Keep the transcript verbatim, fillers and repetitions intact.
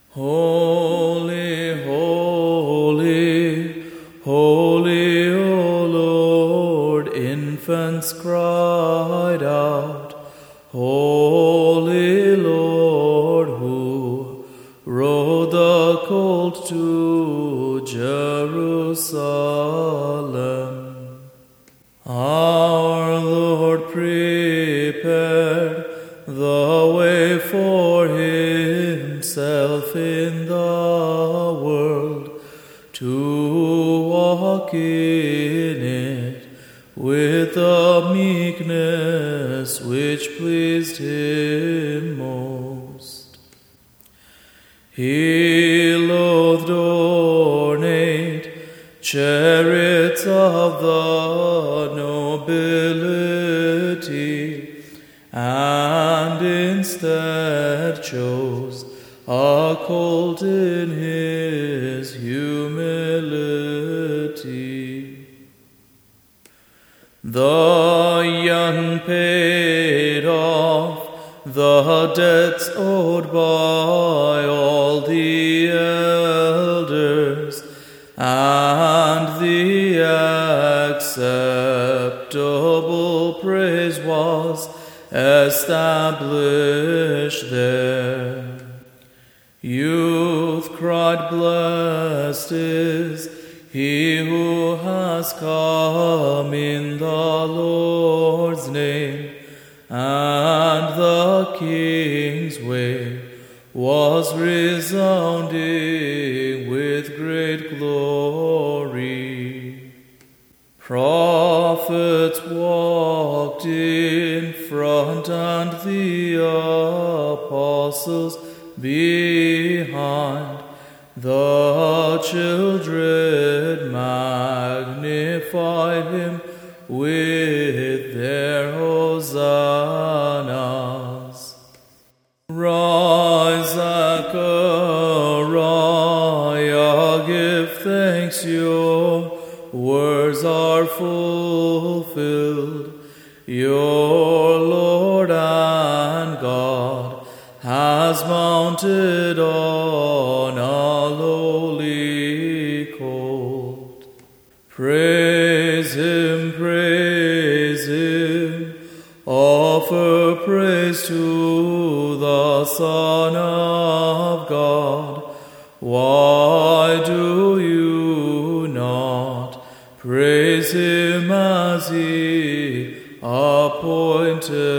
Holy, holy, holy, O Lord, infants cried out. Holy Lord, who rode the colt to Jerusalem. Our Lord prepared the way for himself in the world, to walk in it with the meekness which pleased him most. He loathed ornate chariots of the nobility, and instead chose a colt in his humility. The young paid off the debts owed by all the elders, and the acceptable praise was established there. Youth cried, "Blessed is he who has come in the Lord's name," and the King's way was resounding with great glory. Prophets walked in front and the apostles behind. The children magnified him with their hosannas. Rise, Zechariah, give thanks, your words are fulfilled. Your Lord and God has mounted on a lowly colt. Praise him, praise him, offer praise to the Son of God. Why do you not praise him as he appointed?